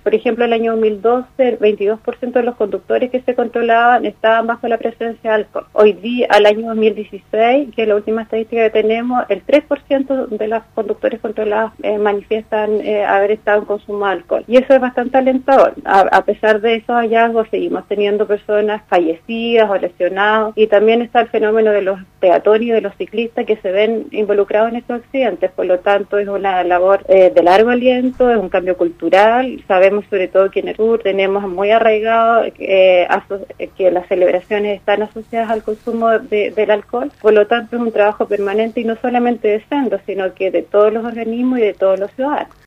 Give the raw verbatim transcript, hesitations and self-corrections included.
por ejemplo, el año dos mil doce, el veintidós por ciento de los conductores que se controlaban estaban bajo la presencia de alcohol. Hoy día, al año dos mil dieciséis, que es la última estadística que tenemos, el tres por ciento de los conductores controlados eh, manifiestan eh, haber estado en consumo de alcohol. Y eso es bastante alentador. A, a pesar de esos hallazgos, seguimos teniendo personas fallecidas o lesionados, y también está el fenómeno de los peatones y de los ciclistas que se ven involucrados en estos accidentes. Por lo tanto, es una labor eh, de largo aliento, es un cambio cultural. Sabemos sobre todo que en el sur tenemos muy arraigado eh, que las celebraciones están asociadas al consumo de, del alcohol. Por lo tanto, es un trabajo permanente, y no solamente de Sendo, sino que de todos los organismos y de todos los ciudadanos.